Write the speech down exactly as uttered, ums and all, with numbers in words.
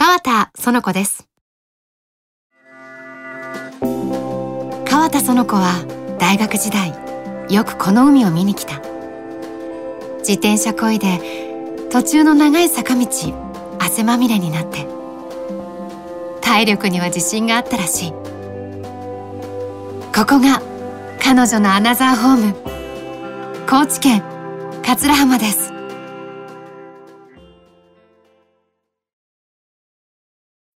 川田園子です。川田園子は大学時代よくこの海を見に来た。自転車こいで途中の長い坂道汗まみれになって、体力には自信があったらしい。ここが彼女のアナザーホーム、高知県桂浜です。